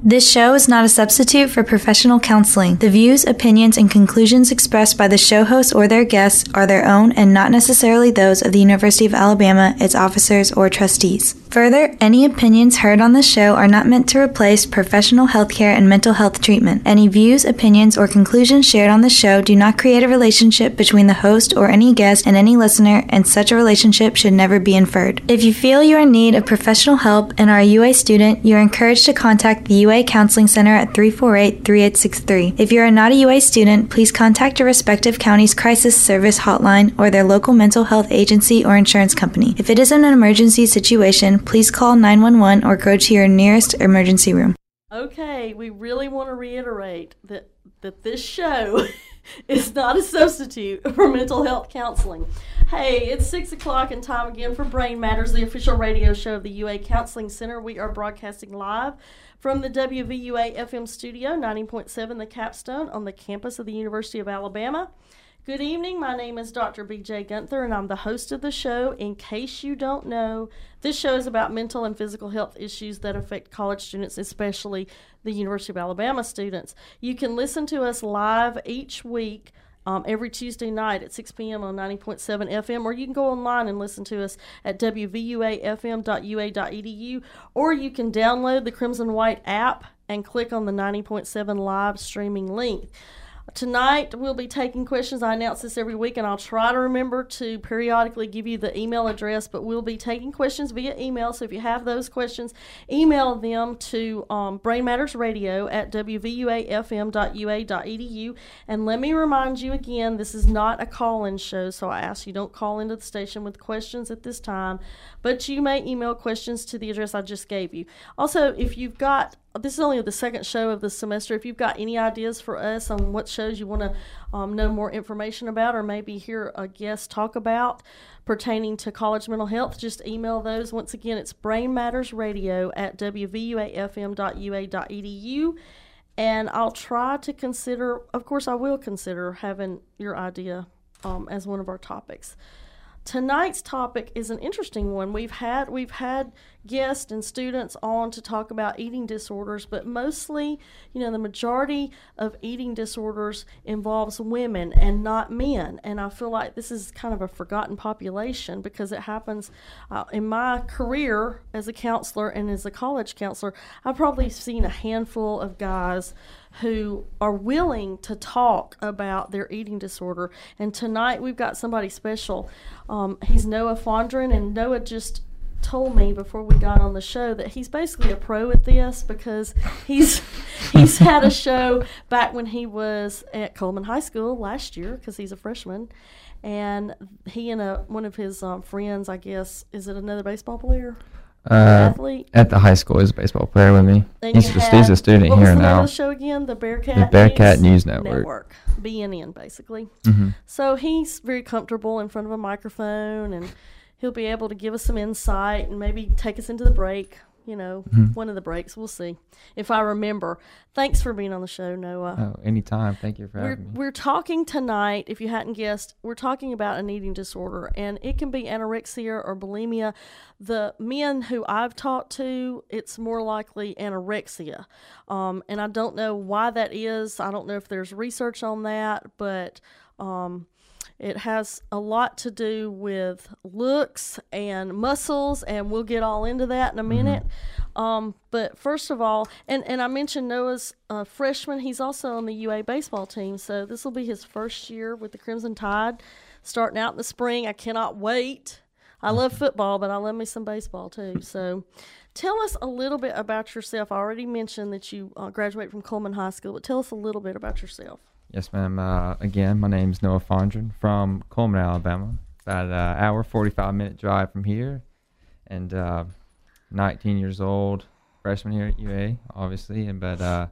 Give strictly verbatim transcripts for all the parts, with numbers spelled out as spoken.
This show is not a substitute for professional counseling. The views, opinions, and conclusions expressed by the show hosts or their guests are their own and not necessarily those of the University of Alabama, its officers, or trustees. Further, any opinions heard on this show are not meant to replace professional healthcare and mental health treatment. Any views, opinions, or conclusions shared on the show do not create a relationship between the host or any guest and any listener, and such a relationship should never be inferred. If you feel you are in need of professional help and are a U A student, you are encouraged to contact the U A Counseling Center at three four eight, three eight six three. If you are not a U A student, please contact your respective county's crisis service hotline or their local mental health agency or insurance company. If it is an emergency situation, please call nine one one or go to your nearest emergency room. Okay, we really want to reiterate that, that this show is not a substitute for mental health counseling. Hey, it's six o'clock and time again for Brain Matters, the official radio show of the U A Counseling Center. We are broadcasting live from the W V U A F M studio, ninety point seven The Capstone on the campus of the University of Alabama. Good evening. My name is Doctor B J Gunther, and I'm the host of the show. In case you don't know, this show is about mental and physical health issues that affect college students, especially the University of Alabama students. You can listen to us live each week, um, every Tuesday night at six p.m. on ninety point seven F M, or you can go online and listen to us at w v u a f m dot u a dot e d u, or you can download the Crimson White app and click on the ninety point seven live streaming link. Tonight, we'll be taking questions. I announce this every week, and I'll try to remember to periodically give you the email address, but we'll be taking questions via email. So if you have those questions, email them to um, Brain Matters Radio at w v u a f m dot u a dot e d u. And let me remind you again, this is not a call-in show, so I ask you don't call into the station with questions at this time, but you may email questions to the address I just gave you. Also, if you've got This is only the second show of the semester. If you've got any ideas for us on what shows you want to um, know more information about, or maybe hear a guest talk about pertaining to college mental health, just email those. Once again, it's Brain Matters Radio at w v u a f m dot u a dot e d u. And I'll try to consider, of course I will consider having your idea um, as one of our topics. Tonight's topic is an interesting one. We've had we've had guests and students on to talk about eating disorders, but mostly, you know, the majority of eating disorders involves women and not men. And I feel like this is kind of a forgotten population because it happens uh, in my career as a counselor and as a college counselor. I've probably seen a handful of guys who are willing to talk about their eating disorder. And tonight we've got somebody special. Um, he's Noah Fondren, and Noah just told me before we got on the show that he's basically a pro at this because he's he's had a show back when he was at Coleman High School last year because he's a freshman. And he and a, one of his um, friends, I guess, is it another baseball player? Uh, athlete? At the high school, is a baseball player with me. And he's, just, he's a student what here was the now. name of the show again? The Bearcat The Bearcat News, News Network. Network. B N N, basically. Mm-hmm. So he's very comfortable in front of a microphone, and he'll be able to give us some insight and maybe take us into the break. You know, mm-hmm. one of the breaks. We'll see if I remember. Thanks for being on the show, Noah. Oh, anytime. Thank you for we're, having me. We're talking tonight, if you hadn't guessed, we're talking about an eating disorder, and it can be anorexia or bulimia. The men who I've talked to, it's more likely anorexia. Um, and I don't know why that is. I don't know if there's research on that, but um, it has a lot to do with looks and muscles, and we'll get all into that in a minute. Mm-hmm. Um, but first of all, and, and I mentioned Noah's a freshman. He's also on the U A baseball team, so this will be his first year with the Crimson Tide, starting out in the spring. I cannot wait. I love football, but I love me some baseball too. So tell us a little bit about yourself. I already mentioned that you uh, graduated from Coleman High School, but tell us a little bit about yourself. Yes, ma'am. Uh, again, my name's Noah Fondren from Coleman, Alabama. About an hour, forty-five minute drive from here. And uh, nineteen years old, freshman here at U A, obviously. And But uh,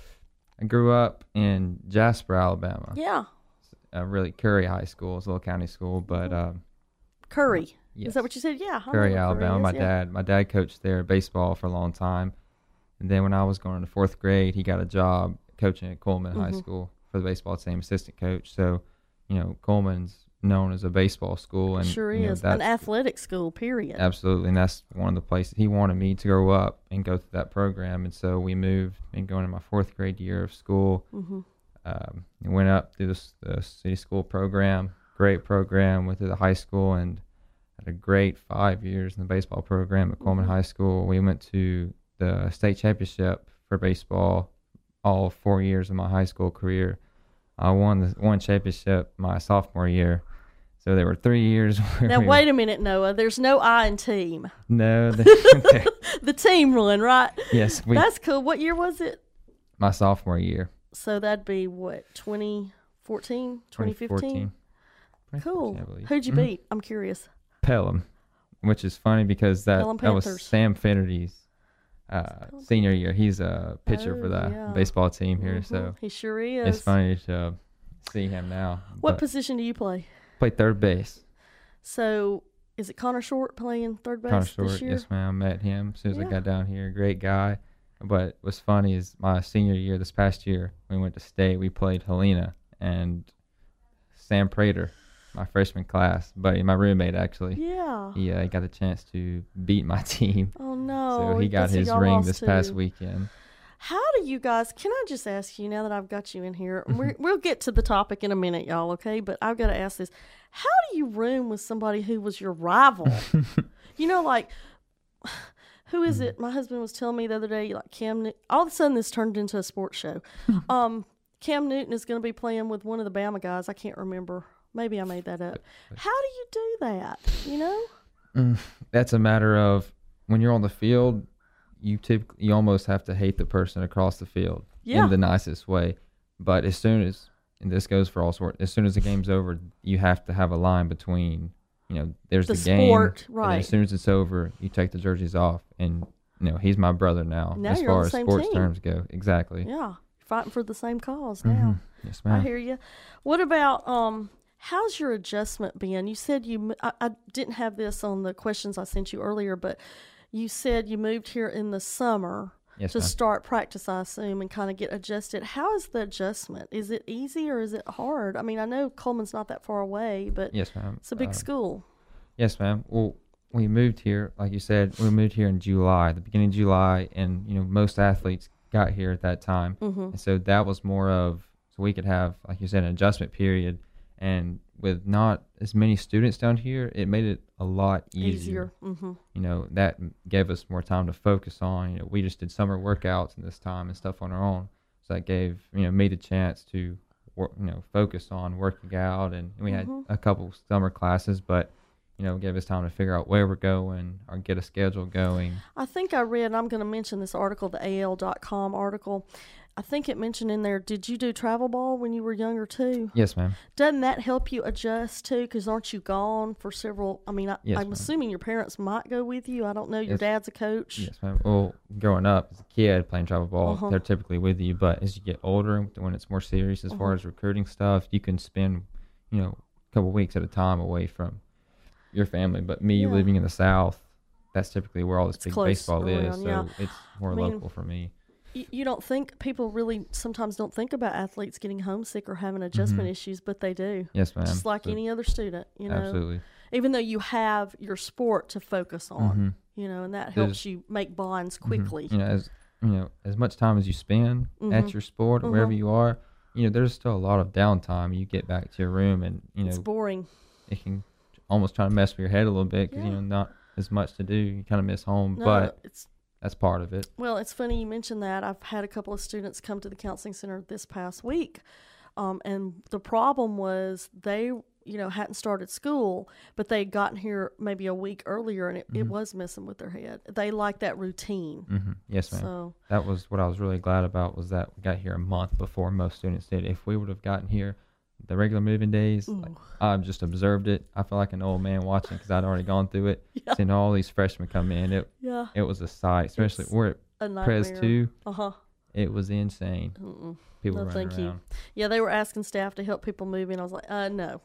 I grew up in Jasper, Alabama. Yeah. Uh, really, Curry High School. It's a little county school, but... Uh, Curry. Yes. Is that what you said? Yeah. Curry, Alabama. Curry is, my yeah. dad my dad coached there baseball for a long time. And then when I was going to fourth grade, he got a job coaching at Coleman mm-hmm. High School for the baseball team, assistant coach. So, you know, Coleman's known as a baseball school, and Sure you know, is. that's, An athletic school, period. absolutely, and that's one of the places he wanted me to grow up and go through that program. And so we moved and going to my fourth grade year of school. Mm-hmm. Um, and went up through the, the city school program, great program. Went through the high school and had a great five years in the baseball program at Coleman Mm-hmm. High School. We went to the state championship for baseball all four years of my high school career. I won the one championship my sophomore year. So there were three years. Where Now, we wait a minute, Noah. There's no I in team. No. The, The team run, right? yes. We, That's cool. What year was it? my sophomore year. So that'd be, what, twenty fourteen, twenty fifteen? twenty fourteen, Cool. I believe. Who'd you Mhm. beat? I'm curious. Pelham, which is funny because that, Pelham that was Panthers. Sam Finnerty's uh, Pelham senior year. He's a pitcher Oh, for the yeah. baseball team here, Mhm. so He sure is. it's funny to see him now. What But position do you play? play third base. So is it Connor Short playing third base Connor this Stewart, year? yes ma'am. Met him as soon as Yeah. I got down here. Great guy. But what's funny is my senior year, this past year, we went to state. We played Helena and Sam Prater, my freshman class, buddy, my roommate actually. Yeah. He uh, got a chance to beat my team. Oh no. So he got So his y'all ring lost this past too. weekend. How do you guys? Can I just ask you now that I've got you in here? We're, we'll get to the topic in a minute, y'all. Okay, but I've got to ask this: how do you room with somebody who was your rival? You know, like who is it? My husband was telling me the other day, like Cam. Newton, all of a sudden, this turned into a sports show. um, Cam Newton is going to be playing with one of the Bama guys. I can't remember. Maybe I made that up. How do you do that? You know? Mm, that's a matter of when you're on the field, you typically you almost have to hate the person across the field Yeah. in the nicest way. But as soon as, and this goes for all sorts, as soon as the game's over, you have to have a line between, you know, there's The the, game, sport, and then right. as soon as it's over, you take the jerseys off, and you know he's my brother now, Now as you're on far the as same sports team. terms go. Exactly. Yeah, fighting for the same cause now. Mhm. Yes, I ma'am. hear you. What about um? How's your adjustment been? You said you. mo- I, I didn't have this on the questions I sent you earlier, but you said you moved here in the summer Yes, to ma'am. start practice, I assume, and kind of get adjusted. How is the adjustment? Is it easy or is it hard? I mean, I know Coleman's not that far away, but Yes, ma'am. it's a big Uh, school. Yes, ma'am. Well, we moved here, like you said, we moved here in July, the beginning of July, and you know most athletes got here at that time, Mm-hmm. and so that was more of so we could have, like you said, an adjustment period, and with not as many students down here, it made it a lot easier. Easier. Mm-hmm. You know, that m- gave us more time to focus on. You know, we just did summer workouts in this time and stuff on our own, so that gave you know me the chance to, work, you know, focus on working out, and we had Mhm. a couple summer classes, but you know, gave us time to figure out where we're going or get a schedule going. I think I read, and I'm going to mention this article, the A L dot com article. I think it mentioned in there, did you do travel ball when you were younger too? Yes, ma'am. Doesn't that help you adjust too? Because aren't you gone for several? I mean, I, Yes, I'm ma'am. assuming your parents might go with you. I don't know. Your Yes. dad's a coach. Yes, ma'am. Well, growing up as a kid playing travel ball, Uh-huh. they're typically with you. But as you get older, when it's more serious as far Uh-huh. as recruiting stuff, you can spend, you know, a couple weeks at a time away from your family. But me Yeah. living in the South, that's typically where all this It's big close baseball is. around, So yeah. it's more I mean, local for me. You, you don't think people really sometimes don't think about athletes getting homesick or having adjustment Mhm. issues, but they do. Yes, ma'am. Just like So- any other student, you know. Absolutely. Even though you have your sport to focus on, Mhm. you know, and that There's- helps you make bonds Mhm. quickly. You know, as you know, as much time as you spend Mhm. at your sport or wherever Mhm. you are, you know, there's still a lot of downtime. You get back to your room, and you It's know, boring. it can almost try to mess with your head a little bit because Yeah. you know not as much to do. You kind of miss home, No, but it's that's part of it. well, it's funny you mentioned that. I've had a couple of students come to the counseling center this past week, um, and the problem was they, you know, hadn't started school, but they had gotten here maybe a week earlier, and it, it Mhm. was messing with their head. They like that routine. hmm Yes, ma'am. So That was what I was really glad about, was that we got here a month before most students did. If we would have gotten here the regular moving days, like, ooh, I've just observed it. I feel like an old man watching because I'd already gone through it. Yeah. Seeing all these freshmen come in, it yeah, it was a sight. Especially It's we're at a nightmare. Pres two. Uh huh. It was insane. Mm-mm. People No, running thank you. around. Yeah, they were asking staff to help people move in. I was like, uh, no,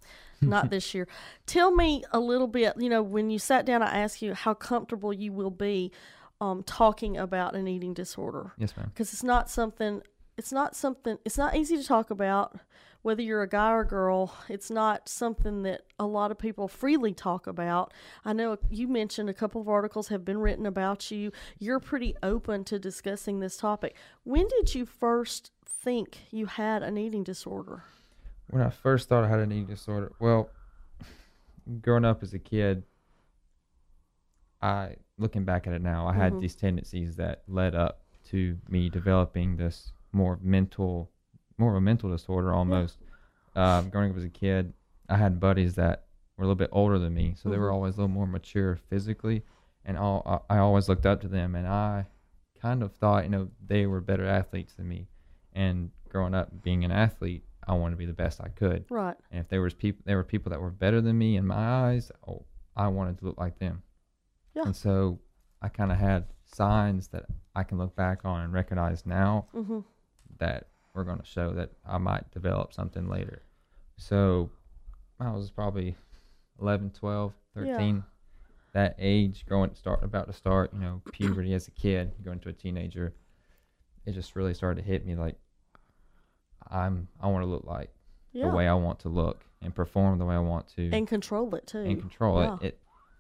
not this year. Tell me a little bit, you know, when you sat down, I asked you how comfortable you will be um, talking about an eating disorder. Yes, ma'am. Because it's not something it's not something, it's not easy to talk about, whether you're a guy or a girl. It's not something that a lot of people freely talk about. I know you mentioned a couple of articles have been written about you. You're pretty open to discussing this topic. When did you first think you had an eating disorder? When I first thought I had an eating disorder, well, growing up as a kid, I, looking back at it now, I had Mm-hmm. these tendencies that led up to me developing this more mental, more of a mental disorder almost. Um, growing up as a kid, I had buddies that were a little bit older than me, so they were Mhm. always a little more mature physically, and all, I I always looked up to them, and I kind of thought, you know, they were better athletes than me. And growing up being an athlete, I wanted to be the best I could. Right. And if there was people, there were people that were better than me in my eyes, oh, I wanted to look like them. Yeah. And so I kind of had signs that I can look back on and recognize now Mm-hmm. that were going to show that I might develop something later. So I was probably eleven, twelve, thirteen, Yeah. that age, growing, start, about to start, you know, puberty as a kid, going to a teenager. It just really started to hit me like I'm, I want to look like Yeah. the way I want to look and perform the way I want to And control it too. and control Yeah. it. It.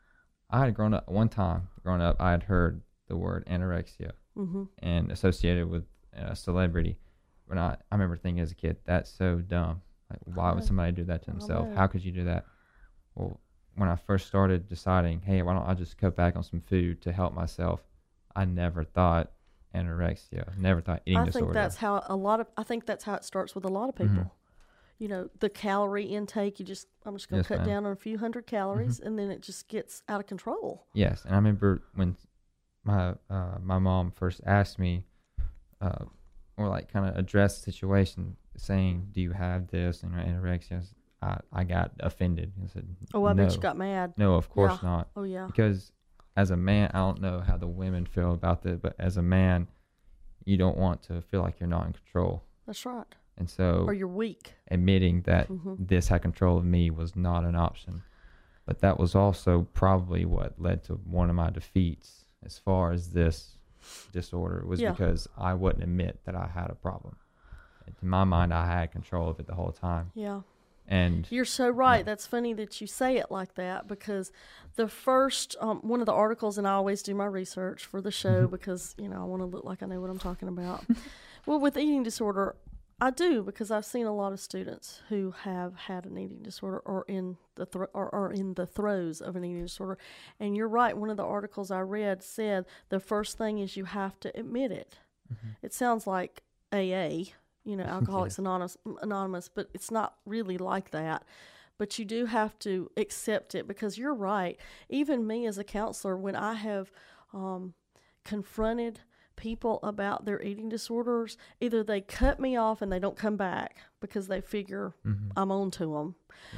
I had grown up one time. Growing up, I had heard the word anorexia Mm-hmm. and associated with a celebrity. When I, I remember thinking as a kid, that's so dumb. Like, why would know. somebody do that to themselves? know. How could you do that? Well, when I first started deciding, hey, why don't I just cut back on some food to help myself? I never thought anorexia. Never thought eating I disorder. think that's how a lot of, I think that's how it starts with a lot of people. Mhm. You know, the calorie intake, you just, I'm just going Yes, to cut ma'am. down on a few hundred calories, and then it just gets out of control. Yes, and I remember when my uh, my mom first asked me, uh, or like kind of addressed the situation, saying, "Do you have this?" and anorexia. I I got offended. I said, Oh, I no. bet you got mad. No, of course Yeah. not. Oh, yeah. Because as a man, I don't know how the women feel about this, but as a man, you don't want to feel like you're not in control. That's right. And so Or you're weak. admitting that Mhm. this had control of me was not an option. But that was also probably what led to one of my defeats as far as this disorder was Yeah. because I wouldn't admit that I had a problem. And to my mind, I had control of it the whole time. Yeah. And You're so right. That's funny that you say it like that, because the first, um, one of the articles, and I always do my research for the show because, you know, I want to look like I know what I'm talking about. Well, with eating disorder, I do, because I've seen a lot of students who have had an eating disorder or in the thro- or are in the throes of an eating disorder. And you're right. One of the articles I read said the first thing is you have to admit it. It sounds like A A, you know, Alcoholics Anonymous, Anonymous, but it's not really like that. But you do have to accept it, because you're right. Even me as a counselor, when I have um, confronted people about their eating disorders, either they cut me off and they don't come back because they figure Mhm. I'm on to them,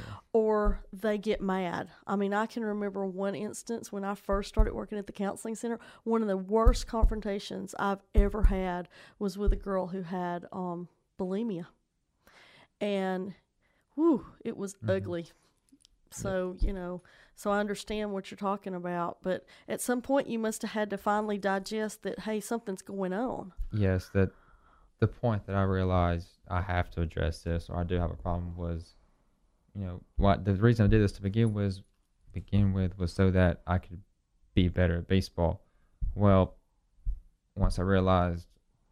or they get mad. I mean, I can remember one instance when I first started working at the counseling center. One of the worst confrontations I've ever had was with a girl who had um, bulimia, and whew, it was ugly. So, you know, so I understand what you're talking about, but at some point you must have had to finally digest that, hey, something's going on. yes, that the point that I realized I have to address this, or I do have a problem, was, you know, what the reason I did this to begin with, begin with was so that I could be better at baseball. Well, once I realized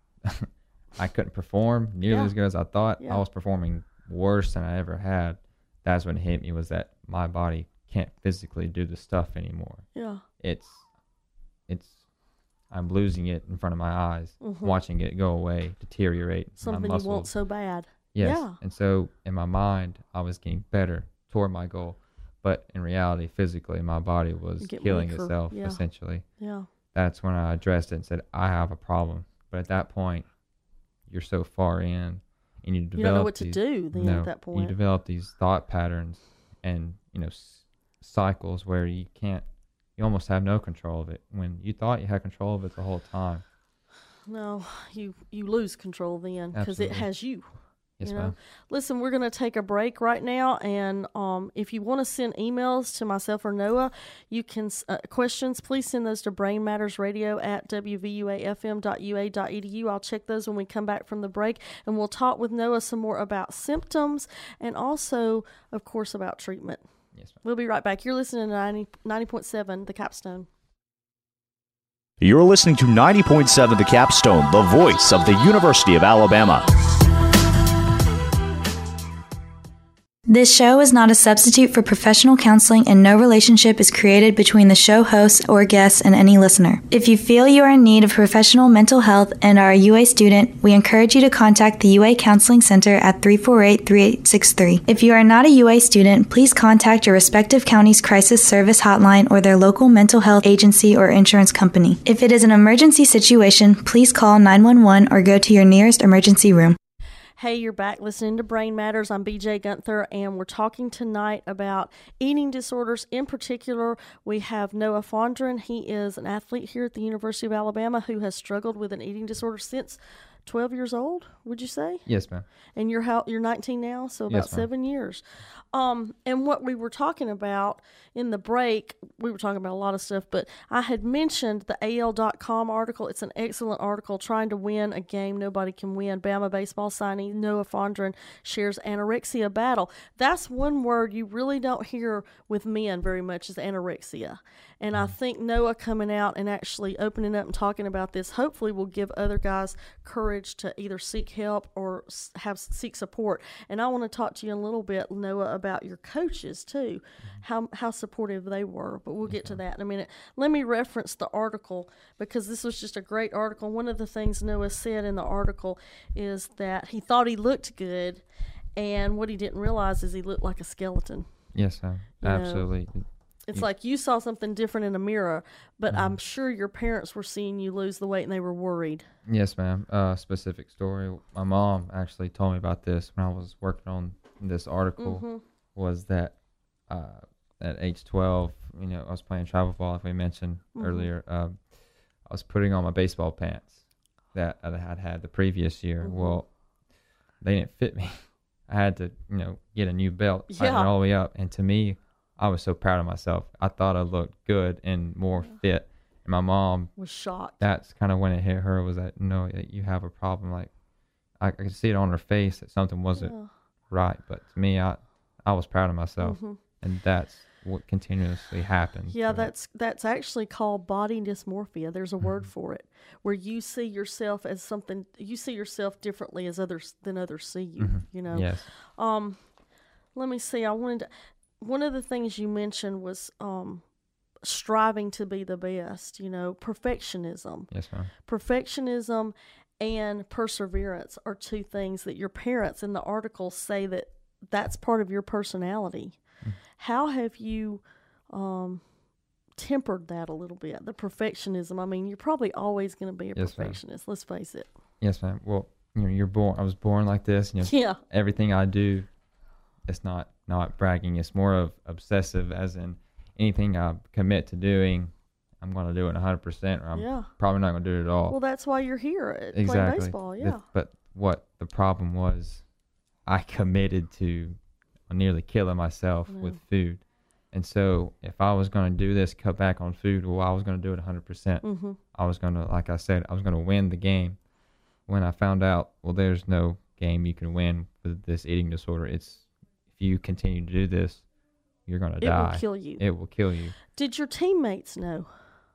I couldn't perform nearly Yeah. as good as I thought, Yeah. I was performing worse than I ever had. That's when it hit me, was that my body can't physically do the stuff anymore. Yeah. It's, it's, I'm losing it in front of my eyes, Mhm. watching it go away, deteriorate. my Something you muscles. want so bad. Yes. Yeah. And so in my mind, I was getting better toward my goal. But in reality, physically, my body was You get killing weaker, itself, yeah. essentially. Yeah. That's when I addressed it and said, I have a problem. But at that point, you're so far in, and you develop You don't know what to these- do then no, at that You point. develop these thought patterns and, you know, s- cycles where you can't, you almost have no control of it when you thought you had control of it the whole time. No, you you lose control then, because it Absolutely. has you. Yes, you know? ma'am. Listen, we're going to take a break right now, and um, if you want to send emails to myself or Noah, you can uh, questions. Please send those to brainmattersradio at w v u a f m dot u a dot e d u. I'll check those when we come back from the break, and we'll talk with Noah some more about symptoms and also, of course, about treatment. Yes, ma'am. We'll be right back. You're listening to ninety point seven, The Capstone. You're listening to ninety point seven The Capstone, the voice of the University of Alabama. This show is not a substitute for professional counseling, and no relationship is created between the show host or guests and any listener. If you feel you are in need of professional mental health and are a U A student, we encourage you to contact the U A Counseling Center at three four eight, three eight six three. If you are not a U A student, please contact your respective county's crisis service hotline or their local mental health agency or insurance company. If it is an emergency situation, please call nine one one or go to your nearest emergency room. Hey, you're back listening to Brain Matters. I'm B J Gunther, and we're talking tonight about eating disorders. In particular, we have Noah Fondren. He is an athlete here at the University of Alabama who has struggled with an eating disorder since twelve years old, would you say? Yes, ma'am. And you're how you're nineteen now, so about Yes, ma'am. seven years. Um, and what we were talking about in the break, we were talking about a lot of stuff, but I had mentioned the A L dot com article. It's an excellent article, trying to win a game nobody can win. Bama baseball signee Noah Fondren shares anorexia battle. That's one word you really don't hear with men very much, is anorexia. And I think Noah coming out and actually opening up and talking about this hopefully will give other guys courage to either seek help or have seek support. And I want to talk to you a little bit, Noah, about your coaches too, how how supportive they were. But we'll get to that in a minute. Let me reference the article because this was just a great article. One of the things Noah said in the article is that he thought he looked good, and what he didn't realize is he looked like a skeleton. Yes, ma'am. You know, Absolutely. It's like you saw something different in a mirror, but mm-hmm. I'm sure your parents were seeing you lose the weight and they were worried. Yes, ma'am. A uh, specific story. My mom actually told me about this when I was working on this article. Mm-hmm. Was that uh, at age twelve, you know, I was playing travel ball, like we mentioned mm-hmm. earlier. Um, I was putting on my baseball pants that I had had the previous year. Mm-hmm. Well, they didn't fit me. I had to, you know, get a new belt, yeah. tighten it all the way up. And to me, I was so proud of myself. I thought I looked good and more yeah. fit. And my mom was shocked. That's kind of when it hit her, was that, no, that you have a problem. Like, I, I could see it on her face that something wasn't yeah. right. But to me, I I was proud of myself. Mm-hmm. And that's what continuously happens. Yeah, that's that's actually called body dysmorphia. There's a word for it, where you see yourself as something, you see yourself differently as others than others see you, mm-hmm. you know? Yes. Um, let me see. I wanted to, one of the things you mentioned was um, striving to be the best, you know, perfectionism. Yes, ma'am. Perfectionism and perseverance are two things that your parents in the article say that that's part of your personality. Mm. How have you um, tempered that a little bit, the perfectionism? I mean, you're probably always going to be a yes, perfectionist, ma'am. Let's face it. Yes, ma'am. Well, you know, you're born, I was born like this. And, you know, yeah. everything I do, it's not not bragging. It's more of obsessive, as in anything I commit to doing, I'm going to do it one hundred percent, or I'm yeah. probably not going to do it at all. Well, that's why you're here at exactly. playing baseball, yeah. The, but what the problem was, I committed to nearly killing myself yeah. with food. And so if I was going to do this, cut back on food, well, I was going to do it one hundred percent. Mm-hmm. I was going to, like I said, I was going to win the game. When I found out, well, there's no game you can win with this eating disorder. It's, if you continue to do this, you're going to die. It will kill you. It will kill you. Did your teammates know?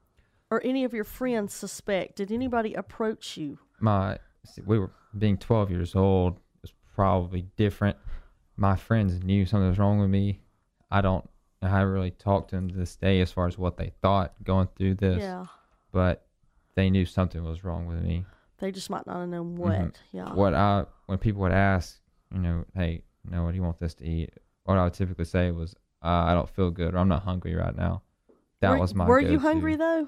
Or any of your friends suspect? Did anybody approach you? My, we were being twelve years old. It was probably different. My friends knew something was wrong with me. I don't, I haven't really talked to them to this day as far as what they thought going through this. Yeah. But they knew something was wrong with me. They just might not have known what. Mm-hmm. Yeah. What I, when people would ask, you know, hey, you know, what do you want this to eat? What I would typically say was, uh, I don't feel good, or I'm not hungry right now. That were, was my Were go-to. you hungry though?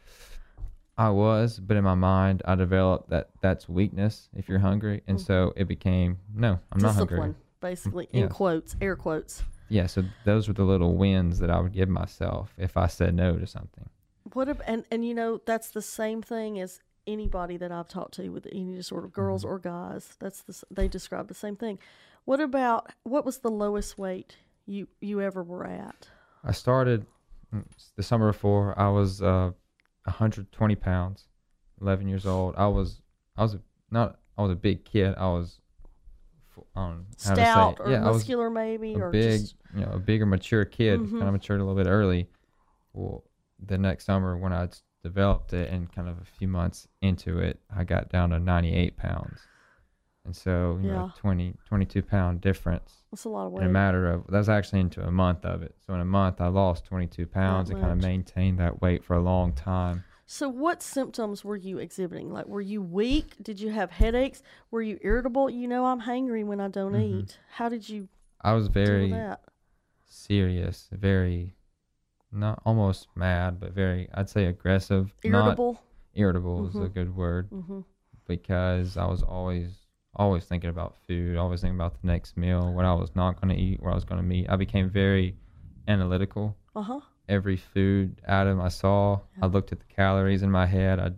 I was, but in my mind, I developed that that's weakness if you're hungry. And mm-hmm. so it became, no, I'm Discipline, not hungry. Basically, yeah. in quotes, air quotes. Yeah, so those were the little wins that I would give myself if I said no to something. What if, and, and you know, that's the same thing as anybody that I've talked to with eating disorder, girls Mm-hmm. or guys. That's the s- they describe the same thing. What about what was the lowest weight you you ever were at? I started mm, the summer before. I was uh, one hundred twenty pounds, eleven years old. I was I was a, not I was a big kid. I was f- um, how to say Stout it. or yeah, I was muscular maybe a or big, just you know, a bigger, mature kid. Mhm. Kind of matured a little bit early. Well, the next summer when I s- developed it, and kind of a few months into it, I got down to ninety-eight pounds, and so you know, Yeah. twenty, twenty-two pound difference that's a lot of in a weight. matter of that was actually into a month of it. So in a month, I lost twenty-two pounds and kind of much. maintained that weight for a long time. So what symptoms were you exhibiting? Like were you weak? Did you have headaches? Were you irritable? You know I'm hangry when I don't Mhm. eat. How did you I was deal with very that? serious, very not almost mad, but very I'd say aggressive. Irritable? Not irritable is a Mhm. good word. Mm-hmm. Because I was always always thinking about food, always thinking about the next meal, what I was not going to eat, what I was going to eat. I became very analytical. Uh-huh. Every food item I saw, I looked at the calories in my head. I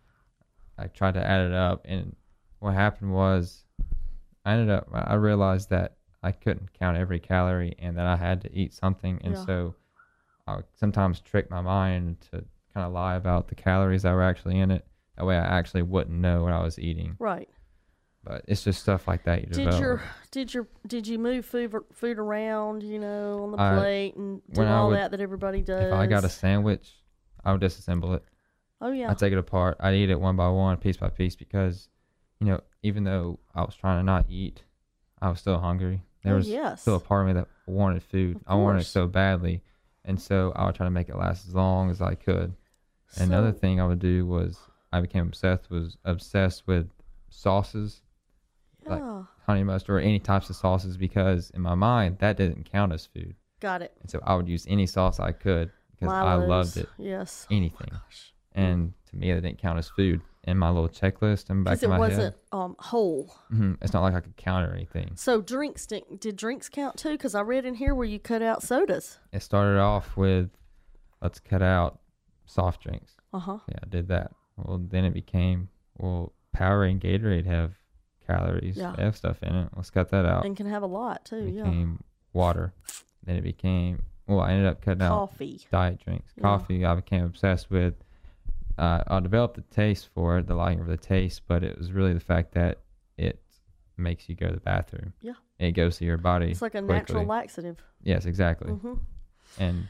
I tried to add it up, and what happened was I ended up I realized that I couldn't count every calorie and that I had to eat something, and Yeah. so I would sometimes trick my mind to kind of lie about the calories that were actually in it. That way I actually wouldn't know what I was eating. Right. But it's just stuff like that you Did develop. your did your did you move food food around, you know, on the I- plate and do when I all would- that that everybody does? If I got a sandwich, I would disassemble it. Oh yeah. I'd take it apart. I'd eat it one by one, piece by piece, because, you know, even though I was trying to not eat, I was still hungry. There Oh, was yes. still a part of me that wanted food. Of I wanted it course. so badly. And so I would try to make it last as long as I could. And another So- thing I would do was I became obsessed was obsessed with sauces, like Yeah. honey mustard or any types of sauces, because in my mind that didn't count as food. Got it. And so I would use any sauce I could because I Milo's. loved it. Yes. Anything. Gosh. And to me, that didn't count as food. In my little checklist and back Because in it my wasn't head, um whole. mhm, it's not like I could count or anything. So drinks did, did drinks count too? Because I read in here where you cut out sodas. It started off with, let's cut out soft drinks. Uh huh. Yeah, I did that. Well, then it became, well, Powerade and Gatorade have calories. Yeah. They have stuff in it. Let's cut that out. And can have a lot too. It Yeah. became water. Then it became, well, I ended up cutting out Coffee. diet drinks. Yeah. Coffee, I became obsessed with. Uh, I developed the taste for it, the liking for the taste, but it was really the fact that it makes you go to the bathroom. Yeah. It goes to your body. It's like a quickly. natural laxative. Yes, exactly. hmm And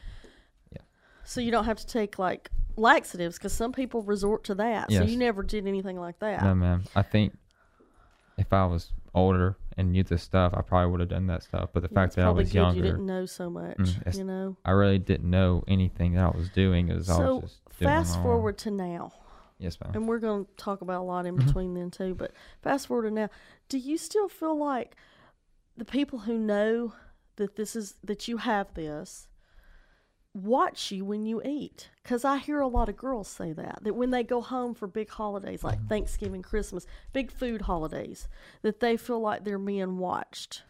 So you don't have to take like laxatives because some people resort to that. So Yes. you never did anything like that. no, ma'am. I think if I was older and knew this stuff, I probably would have done that stuff. But the Yeah, fact it's that I probably was good younger, you didn't know so much. Mm, it's- you know. I really didn't know anything that I was doing. It was I So was just doing fast my own. forward to now. Yes, ma'am. And we're going to talk about a lot in Mm-hmm. between then too. But fast forward to now, do you still feel like the people who know that this is that you have this watch you when you eat? Because I hear a lot of girls say that that when they go home for big holidays like Mm-hmm. Thanksgiving, Christmas, big food holidays, that they feel like they're being watched.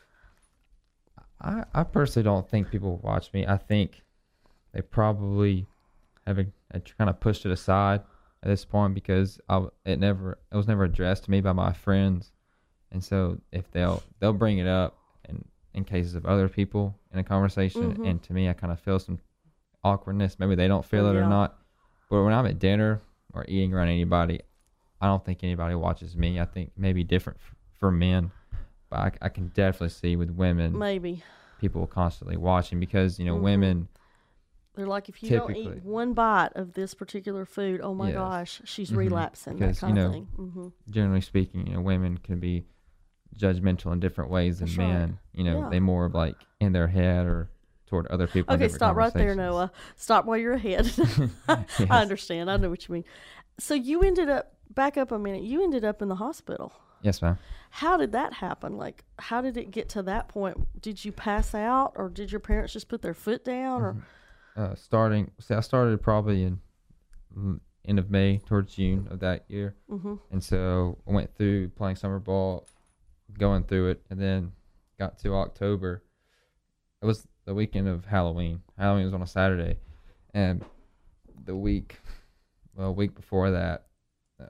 I, I personally don't think people watch me. I think they probably have a, a kind of pushed it aside at this point because I, it never it was never addressed to me by my friends, and so if they'll they'll bring it up in in cases of other people in a conversation, Mhm. and to me I kind of feel some awkwardness. Maybe they don't feel Oh, it yeah. or not, but when I'm at dinner or eating around anybody, I don't think anybody watches me. I think maybe different f- for men, but I, I can definitely see with women Maybe. people constantly watching because you know Mhm. women They're like, if you don't Typically. eat one bite of this particular food, oh my Yes. gosh, she's Mhm. relapsing, Because, that kind you of know, thing. hmm generally speaking, you know, women can be judgmental in different ways than That's right. men. You know, Yeah. they more of like in their head or toward other people. in Okay, different stop right there, conversations. Noah. Stop while you're ahead. Yes. I understand. I know what you mean. So you ended up, back up a minute, you ended up in the hospital. Yes, ma'am. How did that happen? Like, how did it get to that point? Did you pass out, or did your parents just put their foot down? Or Uh, starting, see, I started probably in mm, end of May towards June of that year, mm-hmm. and so I went through playing summer ball, going through it, and then got to October. It was the weekend of Halloween. Halloween was on a Saturday, and the week, well, a week before that,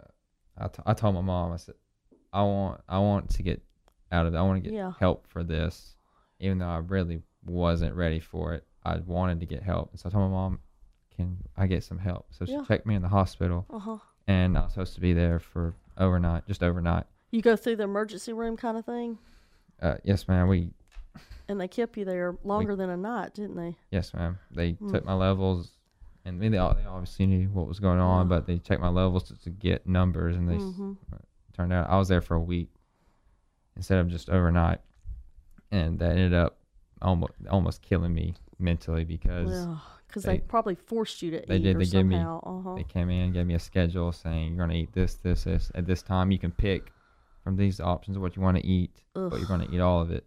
I, t- I told my mom, I said, I want I want to get out of it. I want to get Yeah. help for this, even though I really wasn't ready for it. I wanted to get help, and so I told my mom, "Can I get some help?" So she Yeah. checked me in the hospital, Uh-huh. and I was supposed to be there for overnight, just overnight. You go through the emergency room kind of thing? Uh, yes, ma'am. We And they kept you there longer than a night, didn't they? yes, ma'am. They Mm. took my levels, and they, they obviously knew what was going on, Yeah. but they checked my levels to, to get numbers, and they s- Mhm. turned out I was there for a week instead of just overnight, and that ended up almost almost killing me mentally because Well, because they, they- probably forced you to they eat did. or They gave me- somehow. uh-huh. they came in, gave me a schedule saying you're gonna eat this, this, this at this time. You can pick from these options what you want to eat, but Ugh. you're gonna eat all of it,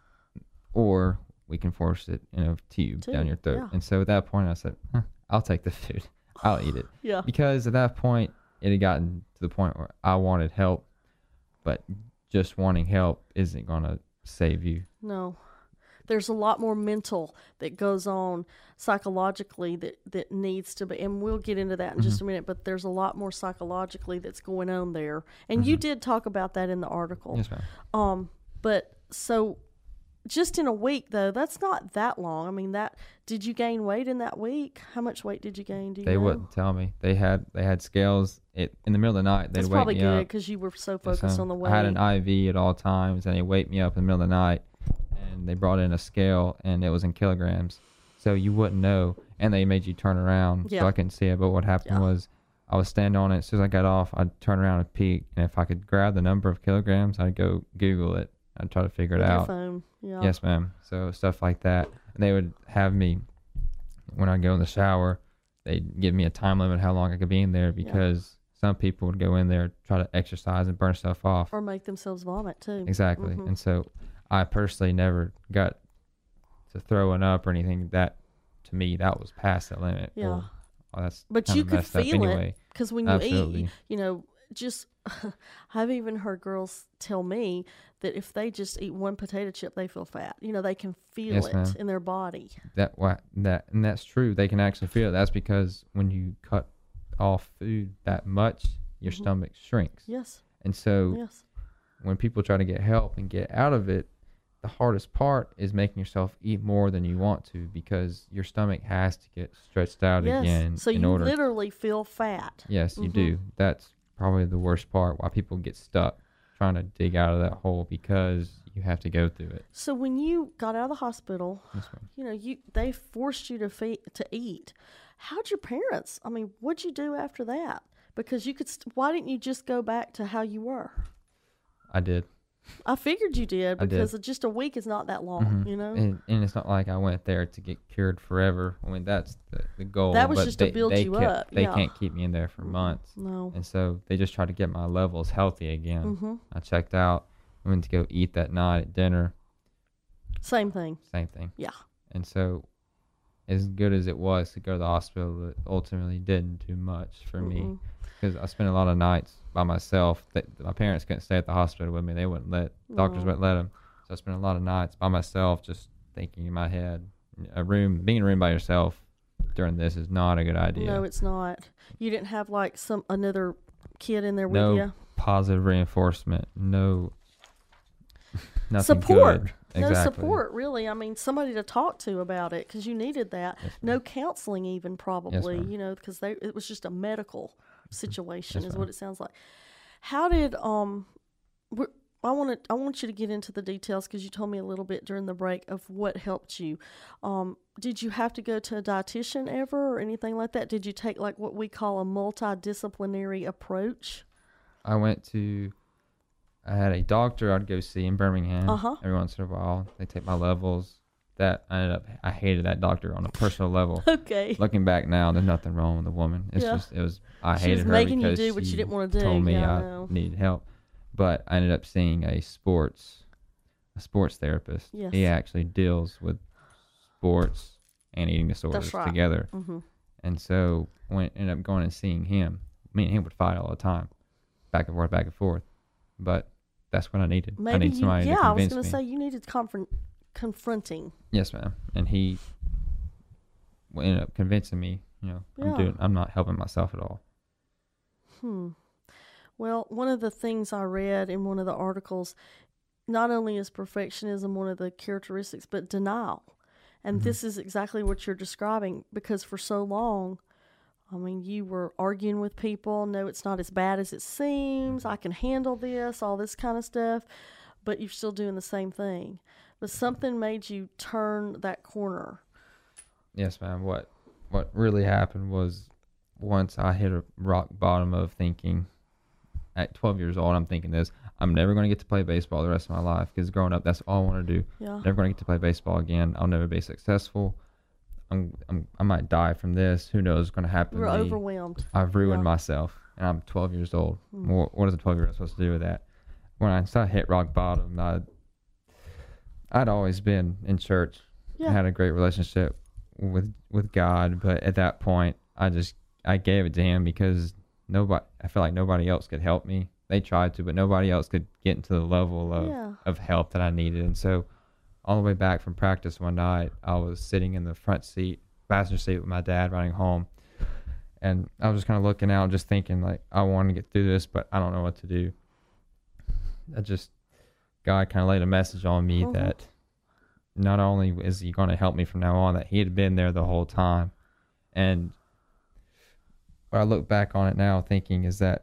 or we can force it in a tube down Tube, your throat. yeah. And so at that point, I said, huh, I'll take the food. I'll eat it. Yeah. Because at that point, it had gotten to the point where I wanted help, but just wanting help isn't going to save you. No. There's a lot more mental that goes on psychologically that, that needs to be, and we'll get into that in just a minute, but there's a lot more psychologically that's going on there. And you did talk about that in the article. Yes, ma'am. Um, but so just in a week though, that's not that long. I mean, that, did you gain weight in that week? How much weight did you gain? Do you They know? wouldn't tell me. They had they had scales it, in the middle of the night. They'd That's wake probably me good up. because you were so Yes, focused ma'am. on the weight. I had an I V at all times, and they wake me up in the middle of the night, and they brought in a scale, and it was in kilograms, so you wouldn't know. And they made you turn around, Yeah. so I couldn't see it. But what happened Yeah. was, I would stand on it. As soon as I got off, I'd turn around and peek, and if I could grab the number of kilograms, I'd go Google it. I'd try to figure With it your out. phone. Yeah. Yes, ma'am. So stuff like that. And they would have me, when I go in the shower, they'd give me a time limit how long I could be in there because some people would go in there, try to exercise and burn stuff off. Or make themselves vomit too. Exactly. Mhm. And so I personally never got to throwing up or anything. That, to me, that was past the limit. Yeah. Well, oh, that's But kinda you could messed up feel anyway. it because when you Absolutely. eat, you know, just I've even heard girls tell me that if they just eat one potato chip, they feel fat. You know, they can feel Yes, it ma'am. in their body. That wha- that and that's true. They can actually feel it. That's because when you cut off food that much, your Mhm. stomach shrinks. Yes. And so Yes. when people try to get help and get out of it, the hardest part is making yourself eat more than you want to because your stomach has to get stretched out Yes. again So in you order. literally feel fat. Yes, you Mhm. do. That's probably the worst part why people get stuck trying to dig out of that hole because you have to go through it. So when you got out of the hospital, Yes, ma'am. you know, you they forced you to feed, to eat. How'd your parents? I mean, what'd you do after that? Because you could. St- why didn't you just go back to how you were? I did. I figured you did I did. because just a week is not that long, Mhm. you know. And, and it's not like I went there to get cured forever. I mean, that's the, the goal. That was but just to they, build they you kept- up, They yeah. can't keep me in there for months. No. And so they just tried to get my levels healthy again. Mm-hmm. I checked out. I went to go eat that night at dinner. Same thing. Same thing. Yeah. And so, as good as it was to go to the hospital, it ultimately didn't do much for me Mm-mm. because I spent a lot of nights by myself. That my parents couldn't stay at the hospital with me; they wouldn't let doctors No. wouldn't let them. So I spent a lot of nights by myself, just thinking in my head. A room, being in a room by yourself during this is not a good idea. No, it's not. You didn't have like some another kid in there with no you. positive reinforcement. No. Nothing Support. good. No Exactly. support, really. I mean, somebody to talk to about it because you needed that. Yes, No counseling, even probably. ma'am. You know, because they it was just a medical situation, Yes, is ma'am. what it sounds like. How did um, we're, I want to I want you to get into the details because you told me a little bit during the break of what helped you. Um, did you have to go to a dietitian ever or anything like that? Did you take like what we call a multidisciplinary approach? I went to. I had a doctor I'd go see in Birmingham Uh-huh. every once in a while. They take my levels. That I ended up. I hated that doctor on a personal level. Okay. Looking back now, there's nothing wrong with the woman. It's Yeah. just it was. I She was hated her making you because do what you she didn't wanna do. Told me Yeah, I I know. needed help, but I ended up seeing a sports, a sports therapist. Yes. He actually deals with sports and eating disorders right. together. Mm-hmm. And so when ended up going and seeing him, me and him would fight all the time, back and forth, back and forth. But that's what I needed. Maybe I need you, somebody yeah, to I was convince going me. to say you needed confront, confronting. Yes, ma'am. And he ended up convincing me. You know, Yeah. I'm doing. I'm not helping myself at all. Hmm. Well, one of the things I read in one of the articles, not only is perfectionism one of the characteristics, but denial. And mm-hmm. this is exactly what you're describing, because for so long, I mean, you were arguing with people. No, it's not as bad as it seems. I can handle this, all this kind of stuff. But you're still doing the same thing. But something made you turn that corner. Yes, ma'am. What what really happened was once I hit a rock bottom of thinking, at twelve years old, I'm thinking this, I'm never going to get to play baseball the rest of my life, because growing up, that's all I want to do. Yeah. Never going to get to play baseball again. I'll never be successful. I'm, I'm, I might die from this. Who knows what's going to happen We're to me? overwhelmed. I've ruined yeah. myself, and I'm twelve years old. Mm. What, what is a twelve-year-old supposed to do with that? When I started hit rock bottom, I, I'd always been in church. Yeah. I had a great relationship with with God, but at that point, I just I gave it to Him, because nobody. I feel like nobody else could help me. They tried to, but nobody else could get into the level of yeah. of help that I needed. And so, all the way back from practice one night, I was sitting in the front seat, passenger seat with my dad riding home, and I was just kind of looking out, just thinking like, I want to get through this, but I don't know what to do. I just God kind of laid a message on me mm-hmm. that not only is He going to help me from now on, that He had been there the whole time. And what I look back on it now thinking is that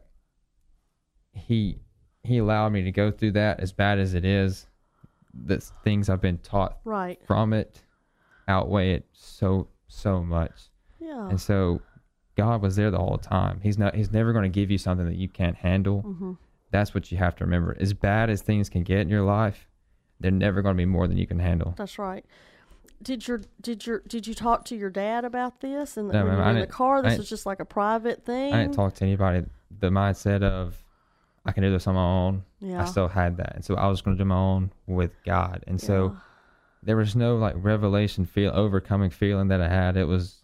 he he allowed me to go through that, as bad as it is. The things I've been taught right. from it outweigh it so so much. Yeah. And so God was there the whole time. He's not he's never going to give you something that you can't handle. Mm-hmm. That's what you have to remember. As bad as things can get in your life, they're never going to be more than you can handle. That's right. Did your did your did you talk to your dad about this? And no, when ma'am, you were I in the didn't- car, I this was just like a private thing. I didn't talk to anybody. The mindset of I can do this on my own, Yeah. I still had that. And so I was going to do my own with God. And so Yeah. there was no like revelation feel, overcoming feeling that I had. It was,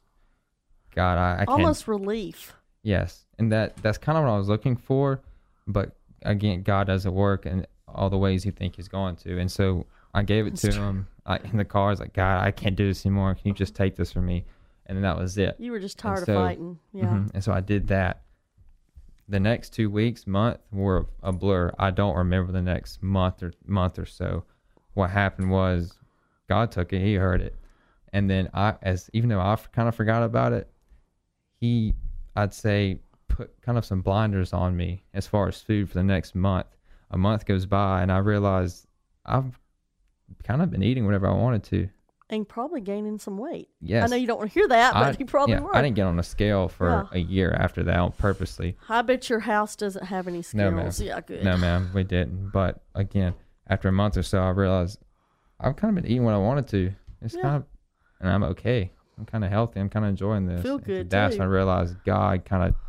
God, I, I can't. Almost relief. Yes. And that that's kind of what I was looking for. But again, God doesn't work in all the ways you think He's going to. And so I gave it That's to true. Him I, in the car. I was like, God, I can't do this anymore. Can you just take this from me? And then that was it. You were just tired And so- of fighting. Yeah. Mhm. And so I did that. The next two weeks, month were a blur. I don't remember the next month or month or so. What happened was God took it. He heard it. And then I, as even though I kind of forgot about it, He, I'd say, put kind of some blinders on me as far as food for the next month. A month goes by and I realized I've kind of been eating whatever I wanted to. And probably gaining some weight. Yes. I know you don't want to hear that, but I, you probably yeah, were. I didn't get on a scale for Yeah. a year after that purposely. I bet your house doesn't have any scales. No, ma'am. Yeah, good. No, ma'am, we didn't. But again, after a month or so, I realized I've kind of been eating what I wanted to. It's Yeah. kind of, and I'm okay. I'm kind of healthy. I'm kind of enjoying this. Feel And good, That's too. when I realized God kind of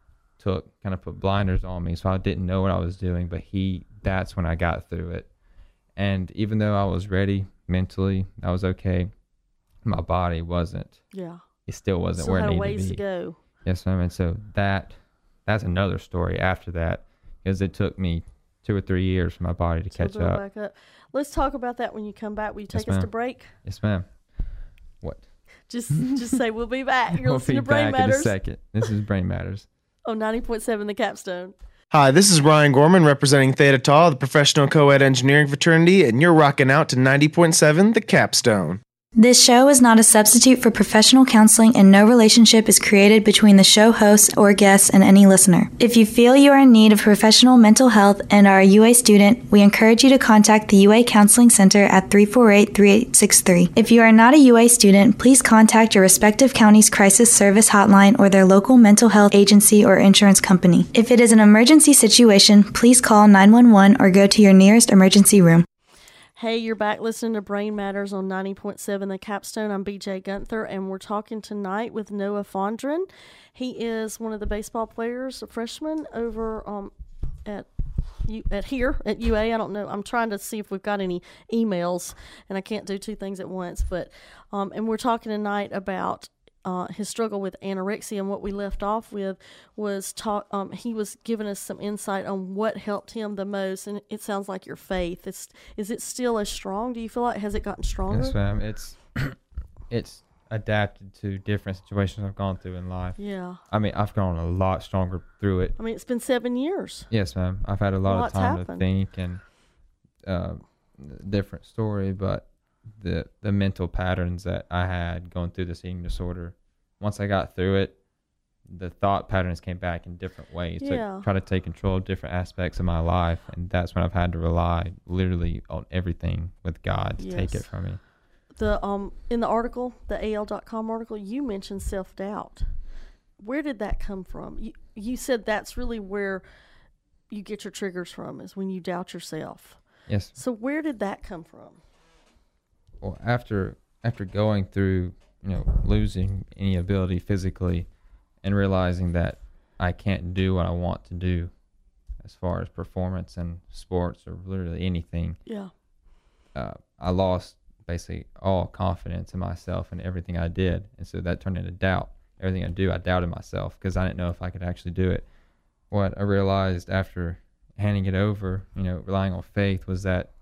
took, kind of put blinders on me, so I didn't know what I was doing. But He, that's when I got through it. And even though I was ready mentally, I was okay. My body wasn't. Yeah. It still wasn't Still where it had a needed ways to to be. go. Yes, ma'am. And so that that's another story after that, because it took me two or three years for my body to So catch build up. back up. Let's talk about that when you come back. Will you Yes, take us to ma'am. break? Yes, ma'am. What? Just just say we'll be back. You're we'll listening be to Brain back in a Matters second. This is Brain Matters. on ninety point seven The Capstone. Hi, this is Ryan Gorman representing Theta Tau, the professional co-ed engineering fraternity, and you're rocking out to ninety point seven The Capstone. This show is not a substitute for professional counseling, and no relationship is created between the show host or guests and any listener. If you feel you are in need of professional mental health and are a U A student, we encourage you to contact the U A Counseling Center at three four eight, three eight six three. If you are not a U A student, please contact your respective county's crisis service hotline or their local mental health agency or insurance company. If it is an emergency situation, please call nine one one or go to your nearest emergency room. Hey, you're back listening to Brain Matters on ninety point seven The Capstone. I'm B J Gunther, and we're talking tonight with Noah Fondren. He is one of the baseball players, a freshman over um, at U- at here at U A. I don't know. I'm trying to see if we've got any emails, and I can't do two things at once. But um, and we're talking tonight about Uh, his struggle with anorexia, and what we left off with was talk. Um, he was giving us some insight on what helped him the most, and it sounds like your faith. It's, is it still as strong? Do you feel like has it gotten stronger? Yes, ma'am. It's it's adapted to different situations I've gone through in life. Yeah. I mean, I've gone a lot stronger through it. I mean, it's been seven years. Yes, ma'am. I've had a lot Lots of time happened. to think and uh, different story, but the the mental patterns that I had going through this eating disorder, once I got through it, the thought patterns came back in different ways Yeah. to try to take control of different aspects of my life, and that's when I've had to rely literally on everything with God to take Yes. it from me. The um in the article, the A L dot com article, you mentioned self doubt. Where did that come from? You you said that's really where you get your triggers from, is when you doubt yourself. Yes. So where did that come from? Well, after after going through, you know, losing any ability physically and realizing that I can't do what I want to do as far as performance and sports or literally anything, Yeah. uh, I lost basically all confidence in myself and everything I did. And so that turned into doubt. Everything I do, I doubted myself because I didn't know if I could actually do it. What I realized after handing it over, you know, relying on faith, was that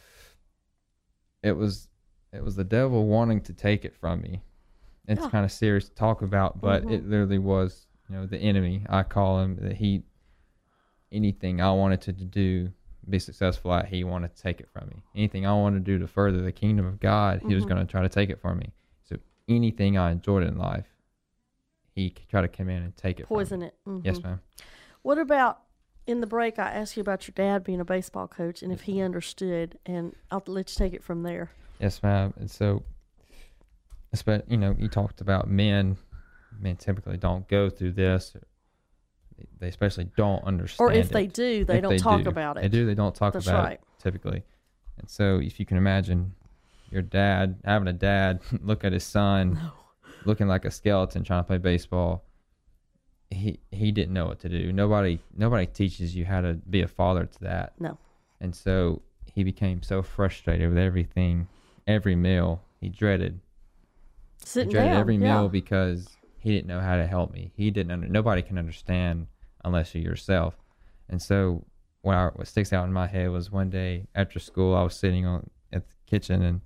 it was it was the devil wanting to take it from me. It's Yeah. kind of serious to talk about, but Mhm. it literally was, you know, the enemy. I call him that he, anything I wanted to do, be successful at, he wanted to take it from me. Anything I wanted to do to further the kingdom of God, he was Mhm. going to try to take it from me. So anything I enjoyed in life, he could try to come in and take it Poison from me. it. Mhm. Yes, ma'am. What about in the break? I asked you about your dad being a baseball coach and if he understood, and I'll let you take it from there. Yes, ma'am. And so, espe- you know, you talked about men. Men typically don't go through this. They especially don't understand Or if they it. do, they If don't talk do. about it. They do, they don't talk That's about right. it typically. And so if you can imagine your dad, having a dad look at his son looking like a skeleton trying to play baseball, he he didn't know what to do. Nobody nobody teaches you how to be a father to that. No. And so he became so frustrated with everything, every meal he dreaded. Sitting he dreaded down. every yeah. meal because he didn't know how to help me. He didn't under, nobody can understand unless you're yourself. And so what, I, what sticks out in my head was one day after school, I was sitting on at the kitchen and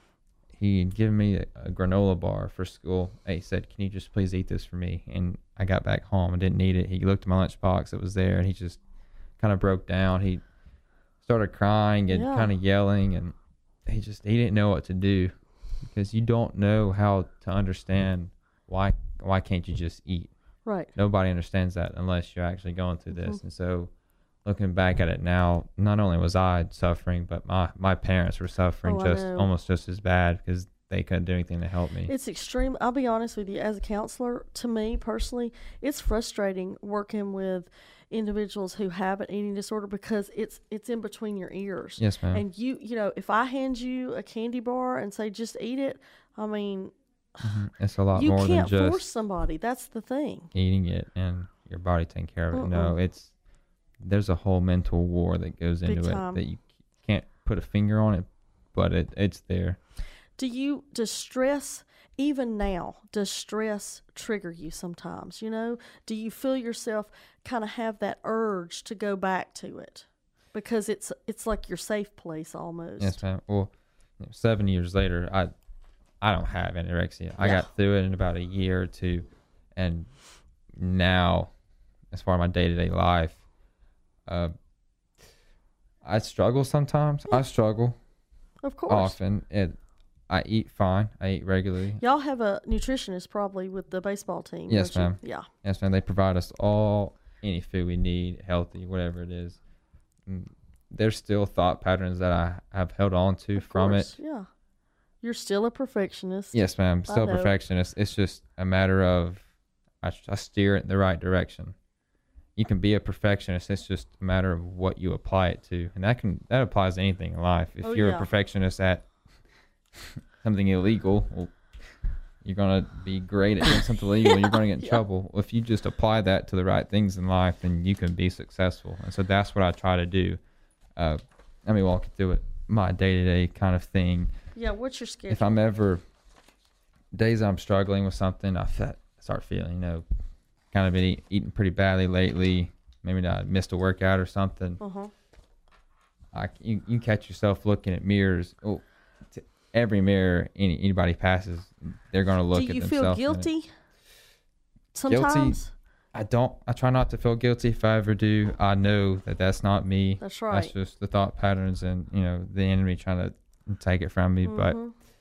he had given me a, a granola bar for school. He said, "Can you just please eat this for me?" And I got back home and didn't eat it. He looked at my lunchbox, it was there, and he just kind of broke down. He started crying and Yeah. kind of yelling, and he just he didn't know what to do, because you don't know how to understand why why can't you just eat. Right. Nobody understands that unless you're actually going through this. Mhm. And so looking back at it now, not only was I suffering, but my my parents were suffering Oh, I just know. almost just as bad, because they couldn't do anything to help me. It's extreme. I'll be honest with you, as a counselor, to me personally, it's frustrating working with individuals who have an eating disorder, because it's it's in between your ears. Yes, ma'am. And you, you know, if I hand you a candy bar and say just eat it, I mean, Mhm. It's a lot you more can't than force just somebody. That's the thing. eating it and your body taking care of it. Mm-mm. No, it's there's a whole mental war that goes Big into time. it that you can't put a finger on it, but it it's there. Do you, does stress, even now, does stress trigger you sometimes? You know, do you feel yourself kind of have that urge to go back to it? Because it's it's like your safe place almost. Yes, ma'am. Well, you know, seven years later, I I don't have anorexia. I Yeah. got through it in about a year or two, and now, as far as my day to day life, uh, I struggle sometimes. I struggle Of course. often. It I eat fine. I eat regularly. Y'all have a nutritionist probably with the baseball team. Yes, don't you? ma'am. Yeah. Yes, man. They provide us all any food we need, healthy, whatever it is. Mm, There's still thought patterns that I have held on to Of from course, it. Yeah. You're still a perfectionist. Yes, ma'am. I Still a know. perfectionist. It's just a matter of I, I steer it in the right direction. You can be a perfectionist. It's just a matter of what you apply it to, and that can that applies to anything in life. If Oh, you're yeah. a perfectionist at something illegal, well, you're gonna be great at doing something illegal. You're gonna get in Yeah. trouble. If you just apply that to the right things in life, then you can be successful. And so that's what I try to do. Uh, let me walk you through it. My day-to-day kind of thing. Yeah. What's your schedule? If I'm ever days I'm struggling with something, I fe- start feeling, you know, kind of been eat, eating pretty badly lately. Maybe I missed a workout or something. Uh-huh. I, you, you catch yourself looking at mirrors. Oh, t- every mirror any, anybody passes, they're going to look at Do you themselves. feel in it. guilty sometimes? Guilty? I don't. I try not to feel guilty. If I ever do, I know that that's not me. That's right. That's just the thought patterns and, you know, the enemy trying to take it from me. Mm-hmm. But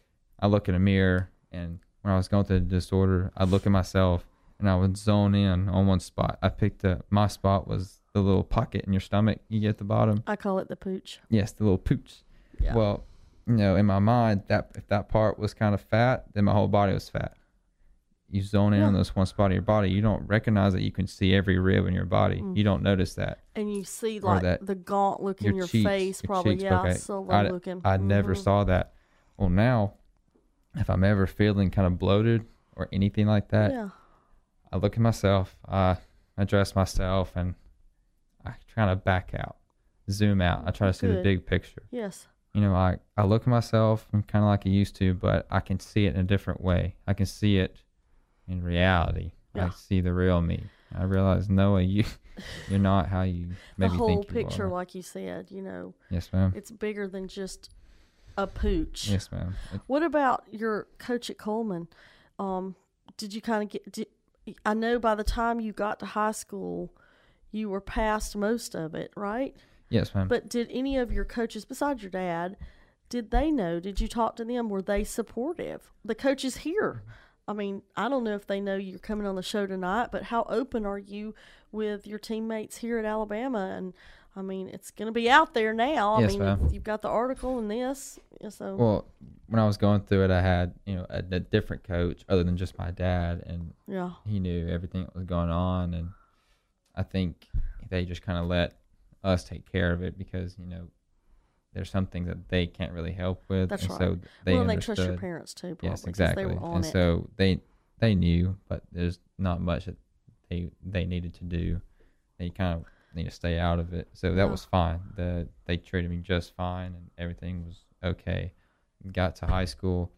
I look in a mirror, and when I was going through the disorder, I look at myself and I would zone in on one spot. I picked up, my spot was the little pocket in your stomach you get at the bottom. I call it the pooch. Yes, the little pooch. Yeah. Well, you know, in my mind, that if that part was kind of fat, then my whole body was fat. You zone in Yeah. on this one spot of your body, you don't recognize that you can see every rib in your body. Mm-hmm. You don't notice that. And you see Or like that the gaunt look in your cheeks, face, your probably. cheeks, Yeah, okay. so low I, looking. I never Mhm. saw that. Well, now, if I'm ever feeling kind of bloated or anything like that, Yeah. I look at myself, I address myself, and I try to back out, zoom out. I try to see the Good. big picture. Yes. You know, I, I look at myself and kind of like I used to, but I can see it in a different way. I can see it in reality. Yeah. I see the real me. I realize, Noah, you, you're not how you The maybe whole think you picture, are. like you said, you know, Yes, ma'am. it's bigger than just a pooch. Yes, ma'am. It- What about your coach at Coleman? Um, did you kind of get? Did, I know by the time you got to high school, you were past most of it, right? yes, ma'am. But did any of your coaches, besides your dad, did they know? Did you talk to them? Were they supportive? The coaches here. I mean, I don't know if they know you're coming on the show tonight, but how open are you with your teammates here at Alabama? And I mean, it's going to be out there now. I Yes, mean, ma'am. you've got the article and this. So Well, when I was going through it, I had, you know, a, a different coach other than just my dad, and yeah, he knew everything that was going on, and I think they just kind of let us take care of it because, you know, there's some things that they can't really help with. That's and right. So they well, and they understood. trust your parents too, probably. Yes, 'cause exactly. They were on And it. so they they knew, but there's not much that they they needed to do. They kind of need to stay out of it. So that Yeah. was fine. The they treated me just fine, and everything was okay. Got to high school.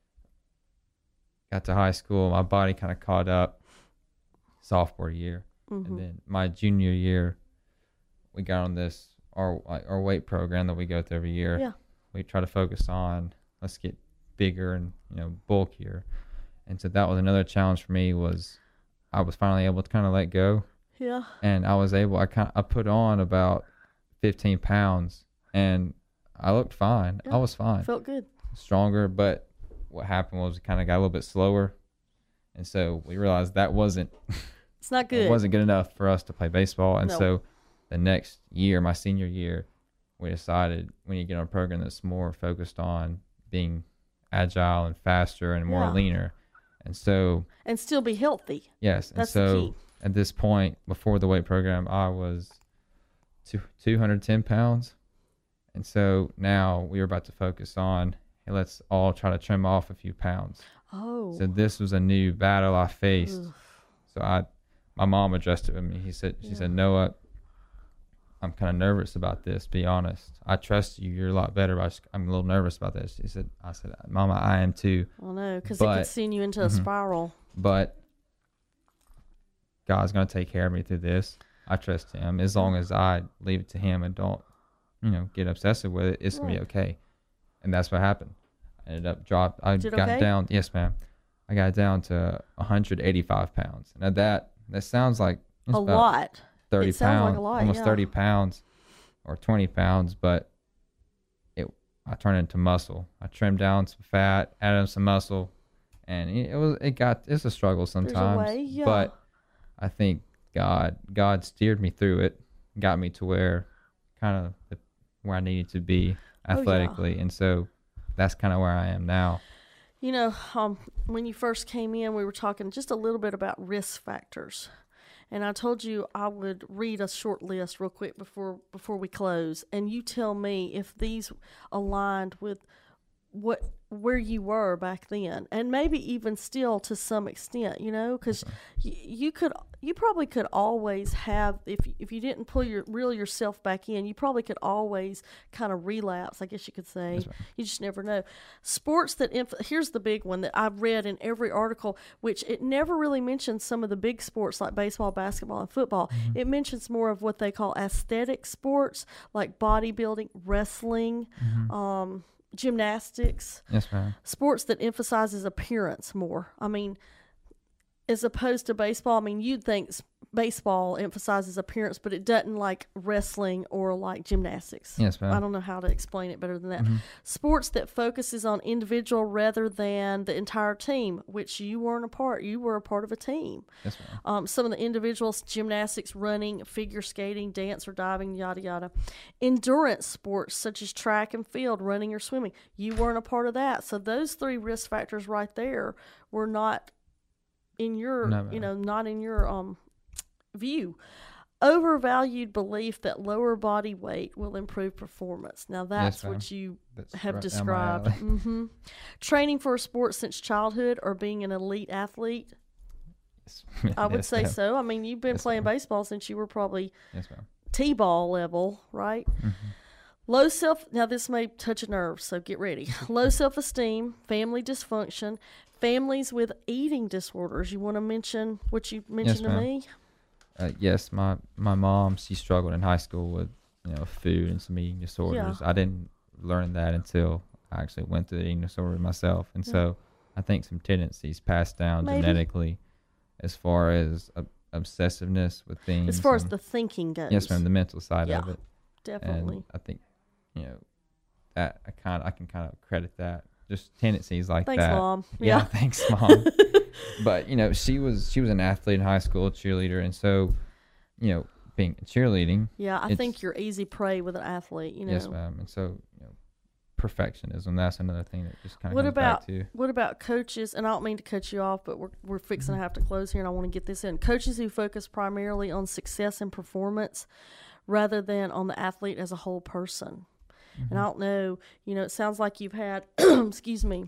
Got to high school. My body kind of caught up. Sophomore year, Mhm. and then my junior year, we got on this our our weight program that we go through every year. Yeah. We try to focus on let's get bigger and, you know, bulkier. And so that was another challenge for me was I was finally able to kind of let go, Yeah. and I was able I kind I put on about fifteen pounds, and I looked fine. Yeah. I was fine, Felt good. stronger, but what happened was it kind of got a little bit slower, and so we realized that wasn't It's not good. it wasn't good enough for us to play baseball. And No. so the next year, my senior year, we decided we need to get on a program that's more focused on being agile and faster and more Yeah. leaner. And so, And still be healthy. yes. And That's the so key. at this point, before the weight program, I was two, two hundred ten pounds. And so now we were about to focus on, hey, let's all try to trim off a few pounds. Oh. So this was a new battle I faced. Ugh. So I, my mom addressed it with me. He said, she Yeah. said, Noah, I'm kind of nervous about this. Be honest. I trust you. You're a lot better. But I just, I'm a little nervous about this. He said, I said, Mama, I am too. I know, because it But- could send you into a Mhm. spiral. But God's gonna take care of me through this. I trust Him. As long as I leave it to Him and don't, you know, get obsessive with it, it's gonna be Right. okay. And that's what happened. I ended up dropped. I Did got okay? down. Yes, ma'am. I got down to one hundred eighty-five pounds. Now that that sounds like it's A about lot. thirty It sounds like pounds, a lot, almost yeah. thirty pounds, or twenty pounds. But it, I turned it into muscle. I trimmed down some fat, added some muscle, and it, it was it got it's a struggle sometimes. way, yeah. But I think God God steered me through it, got me to where kind of the, where I needed to be Oh, yeah. athletically, and so that's kind of where I am now. You know, um, when you first came in, we were talking just a little bit about risk factors. And I told you I would read a short list real quick before before we close. And you tell me if these aligned with what where you were back then, and maybe even still to some extent, you know, because y- you could you probably could always have if if you didn't pull your reel yourself back in, you probably could always kind of relapse, I guess you could say. That's right. You just never know. Sports that inf- here's the big one that I've read in every article, which it never really mentions some of the big sports like baseball, basketball, and football. Mm-hmm. It mentions more of what they call aesthetic sports like bodybuilding, wrestling, Mm-hmm. um, gymnastics, Yes, ma'am. sports that emphasizes appearance more. I mean, as opposed to baseball, I mean, you'd think s- baseball emphasizes appearance, but it doesn't like wrestling or like gymnastics. Yes, ma'am. I don't know how to explain it better than that. Mhm. Sports that focuses on individual rather than the entire team, which you weren't a part. You were a part of a team. Yes, ma'am. Um, some of the individuals, gymnastics, running, figure skating, dance or diving, yada, yada. Endurance sports such as track and field, running or swimming. You weren't a part of that. So those three risk factors right there were not in your, No, ma'am. you know, not in your um view. Overvalued belief that lower body weight will improve performance. Now that's ma'am. what you That's have right down my described. alley. hmm Training for a sport since childhood or being an elite athlete. Yes. I would Yes, say ma'am. so. I mean, you've been Yes, playing ma'am. baseball since you were probably Yes, ma'am. T-ball level, right? Low self. Now this may touch a nerve, so get ready. Low self-esteem, family dysfunction, families with eating disorders. You want to mention what you mentioned to ma'am. me? Uh, yes, my my mom, she struggled in high school with, you know, food and some eating disorders. I didn't learn that until I actually went through the eating disorder myself, and Yeah. so I think some tendencies passed down Maybe. genetically, as far as uh, obsessiveness with things. As far as and- the thinking goes. yes, ma'am, the mental side Yeah, of it, definitely. and I think, you know, that I kind I can kind of credit that, just tendencies like Thanks, that. Mom. Yeah, Yeah. thanks, Mom. But you know, she was she was an athlete in high school, a cheerleader, and so, you know, being cheerleading. Yeah, I it's- think you're easy prey with an athlete. You know. Yes, ma'am. And so, you know, perfectionism. That's another thing that just kind of What comes about back to. what about coaches? And I don't mean to cut you off, but we're we're fixing to have to close here, and I want to get this in. Coaches who focus primarily on success and performance, rather than on the athlete as a whole person. And I don't know. You know, it sounds like you've had, excuse me,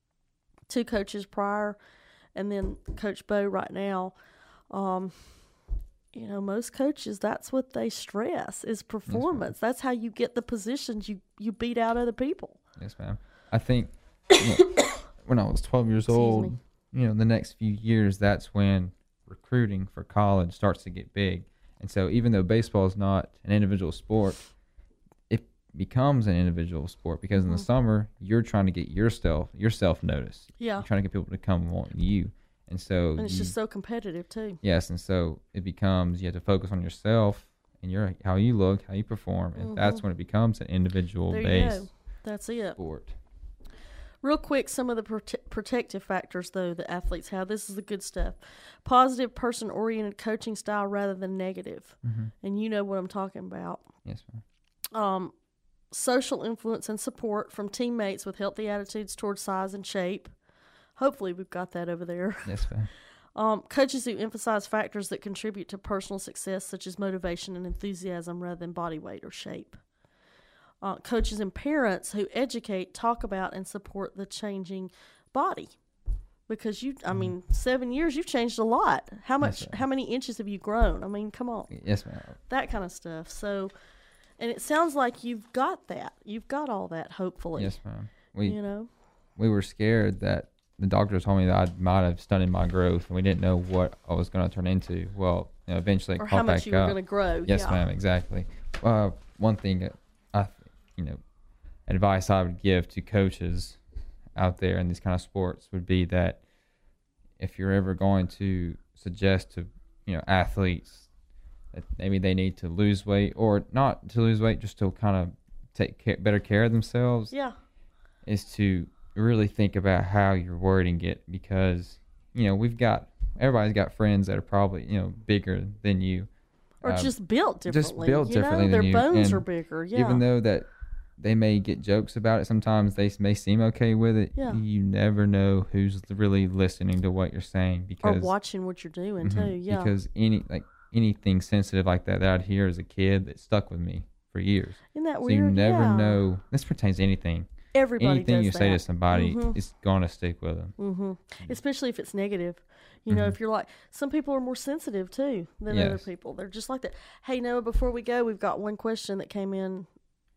two coaches prior, and then Coach Bo right now. Um, you know, most coaches, that's what they stress is performance. That's how you get the positions. You you beat out other people. Yes, ma'am. I think you know, when I was twelve years Excuse old, me. you know, the next few years, that's when recruiting for college starts to get big. And so even though baseball is not an individual sport, it becomes an individual sport because in the Mhm. summer, you're trying to get yourself yourself noticed. Yeah, You're trying to get people to come want you. And so and it's you- just so competitive too. yes, and so it becomes you have to focus on yourself and your how you look, how you perform, and that's Mhm. when it becomes an individual There you based go. That's it. sport. Real quick, some of the prote- protective factors, though, that athletes have. This is the good stuff. Positive person-oriented coaching style rather than negative. Mm-hmm. And you know what I'm talking about. Yes, ma'am. Um, social influence and support from teammates with healthy attitudes towards size and shape. Hopefully we've got that over there. Yes, ma'am. Um, coaches who emphasize factors that contribute to personal success, such as motivation and enthusiasm, rather than body weight or shape. Uh, coaches and parents who educate, talk about, and support the changing body. Because you, I mean, seven years, you've changed a lot. How much, ma'am. how many inches have you grown? I mean, come on, Yes, ma'am. that kind of stuff. So, and it sounds like you've got that. You've got all that, hopefully. Yes, ma'am. We You know, we were scared that the doctor told me that I might have stunted my growth, and we didn't know what I was going to turn into. Well, you know, eventually it or caught how much back you were up. going to grow. Yes, yeah. ma'am. Exactly. Uh, one thing that I, you know, advice I would give to coaches out there in these kind of sports would be that if you're ever going to suggest to, you know, athletes that maybe they need to lose weight or not to lose weight, just to kind of take care, better care of themselves, Yeah. is to really think about how you're wording it, because, you know, we've got, everybody's got friends that are probably, you know, bigger than you. Or Uh, just built differently. just built you differently know? than Their you, bones and are bigger. Yeah. Even though that they may get jokes about it, sometimes they s- may seem okay with it. Yeah. You never know who's really listening to what you're saying, or because watching what you're doing Mhm, too. Yeah. because any like anything sensitive like that that I'd hear as a kid that stuck with me for years. Isn't that So weird? you never yeah. know. This pertains to anything. Everybody anything does you that. say to somebody Mhm. is gonna stick with them. hmm Especially if it's negative. You know, Mhm. if you're like, some people are more sensitive too than other Yes. people. They're just like that. Hey, Noah, before we go, we've got one question that came in.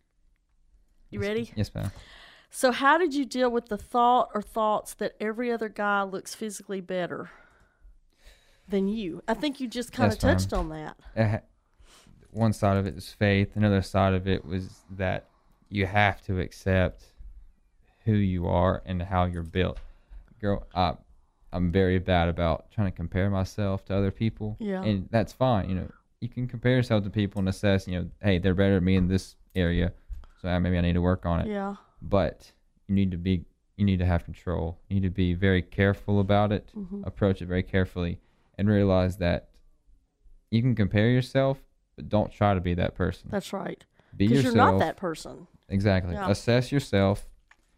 You Yes, ready? Yes, ma'am. So, how did you deal with the thought or thoughts that every other guy looks physically better than you? I think you just kind of Yes, ma'am. touched on that. It ha- one side of it was faith. Another side of it was that you have to accept who you are and how you're built. Girl, I, I'm very bad about trying to compare myself to other people. Yeah. And that's fine. You know, you can compare yourself to people and assess, you know, hey, they're better than me in this area, so maybe I need to work on it. Yeah. But you need to be, you need to have control. You need to be very careful about it, Mm-hmm. approach it very carefully, and realize that you can compare yourself, but don't try to be that person. That's right. Be Because yourself. you're not that person. Exactly. Yeah. Assess yourself,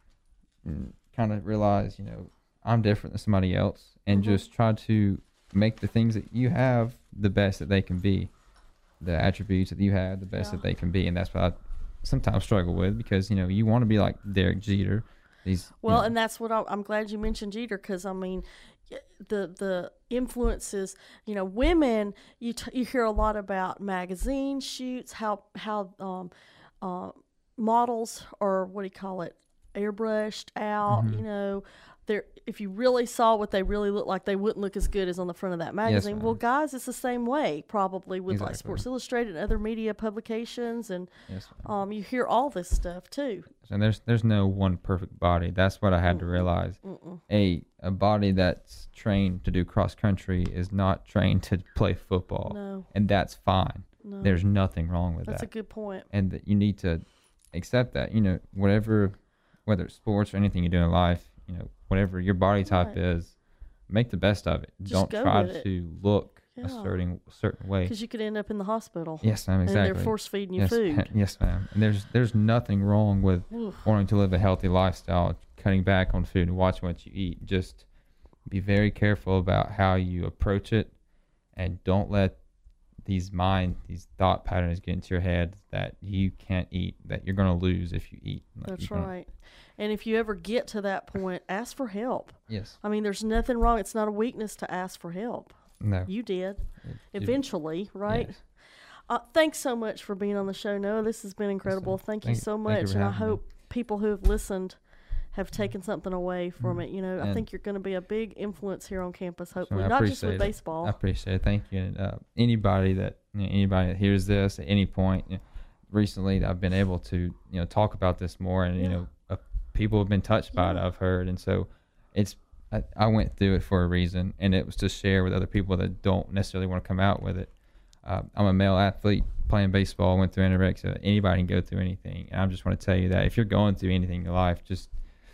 and kind of realize, you know, I'm different than somebody else, and Mm-hmm. just try to make the things that you have the best that they can be, the attributes that you have the best Yeah. that they can be. And that's what I sometimes struggle with, because, you know, you want to be like Derek Jeter. These, Well, you know, and that's what I, I'm glad you mentioned Jeter, because I mean, y- the the influences. You know, women. You t- you hear a lot about magazine shoots, how how um, uh, models, or what do you call it, airbrushed out. Mm-hmm. You know, they're, if you really saw what they really look like, they wouldn't look as good as on the front of that magazine. ma'am. Well, guys, it's the same way, probably with like Exactly. Sports Illustrated and other media publications, and yes, ma'am. um, you hear all this stuff too. And there's there's no one perfect body. That's what I had to realize. Mm-mm. A a body that's trained to do cross country is not trained to play football, No. and that's fine. No. There's nothing wrong with That's a that, good point. and that you need to accept that. You know, whatever, whether it's sports or anything you do in life, you know, whatever your body type Right. is, make the best of it. Just Don't go try with it. to look Yeah. a certain certain way. Because you could end up in the hospital. Yes, ma'am. Exactly. And they're force feeding you yes, food. yes, ma'am. And there's there's nothing wrong with Oof. wanting to live a healthy lifestyle, cutting back on food and watching what you eat. Just be very careful about how you approach it, and don't let these mind, these thought patterns get into your head that you can't eat, that you're going to lose if you eat. Like, That's you can't- right. And if you ever get to that point, ask for help. Yes. I mean, there's nothing wrong. It's not a weakness to ask for help. No. You did. It- Eventually, right? yes. Uh, thanks so much for being on the show, Noah. This has been incredible. Thank you Thank- so thank you much. for And I having me. hope people who have listened have taken something away from it. You know, I And- think you're going to be a big influence here on campus, So hopefully, I not just with appreciate it. baseball. I appreciate it. Thank you. And uh, anybody that you know, anybody that hears this at any point, you know, recently I've been able to you know talk about this more, and you Yeah. know uh, people have been touched by it. Yeah. I've heard, and so it's I, I went through it for a reason, and it was to share with other people that don't necessarily want to come out with it. Uh, I'm a male athlete playing baseball. Went through anorexia. Anybody can go through anything, and I just want to tell you that if you're going through anything in your life, just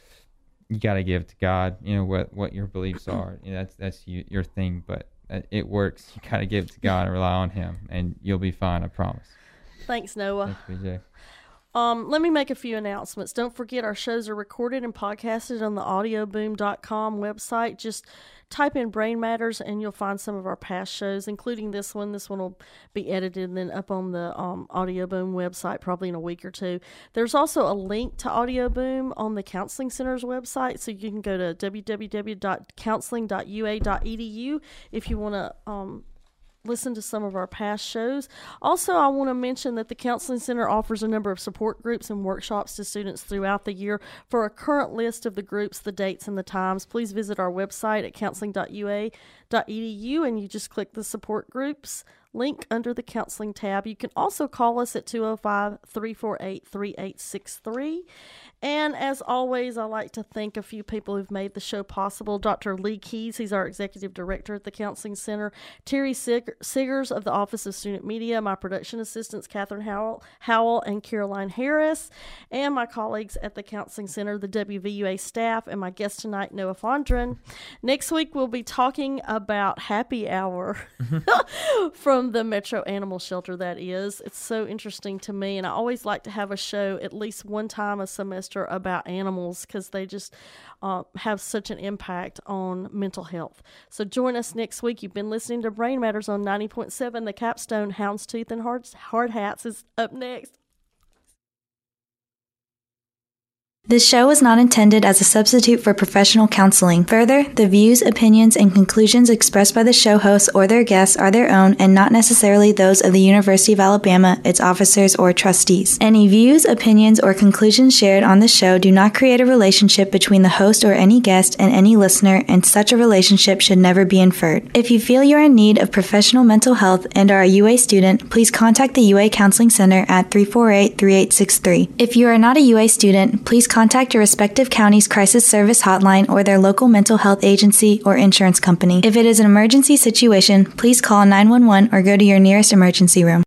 you got to give it to God. You know what what your beliefs are. You know, that's that's you, your thing, but uh, it works. You got to give it to God and rely on Him, and you'll be fine. I promise. Thanks, Noah. Thanks, B J. Um, let me make a few announcements. Don't forget our shows are recorded and podcasted on the audio boom dot com website. Just type in Brain Matters and you'll find some of our past shows, including this one. This one will be edited and then up on the um, AudioBoom website probably in a week or two. There's also a link to AudioBoom on the Counseling Center's website, so you can go to w w w dot counseling dot u a dot e d u if you want to um, listen to some of our past shows. Also, I want to mention that the Counseling Center offers a number of support groups and workshops to students throughout the year. For a current list of the groups, the dates, and the times, please visit our website at counseling dot u a dot e d u, and you just click the support groups link under the counseling tab. You can also call us at two oh five, three four eight, three eight six three. And as always, I like to thank a few people who've made the show possible. Doctor Lee Keys, he's our executive director at the Counseling Center. Terry Sig- Siggers of the Office of Student Media. My production assistants, Catherine Howell, Howell and Caroline Harris. And my colleagues at the Counseling Center, the W V U A staff, and my guest tonight, Noah Fondren. Next week, we'll be talking about Happy Hour from the Metro Animal Shelter, that is. It's so interesting to me, and I always like to have a show at least one time a semester about animals because they just uh, have such an impact on mental health. So join us next week. You've been listening to Brain Matters on ninety point seven. The Capstone Houndstooth and Hard, Hard Hats is up next. This show is not intended as a substitute for professional counseling. Further, the views, opinions, and conclusions expressed by the show hosts or their guests are their own and not necessarily those of the University of Alabama, its officers, or trustees. Any views, opinions, or conclusions shared on the show do not create a relationship between the host or any guest and any listener, and such a relationship should never be inferred. If you feel you are in need of professional mental health and are a U A student, please contact the U A Counseling Center at three four eight, three eight six three. If you are not a U A student, please contact your respective county's crisis service hotline or their local mental health agency or insurance company. If it is an emergency situation, please call nine one one or go to your nearest emergency room.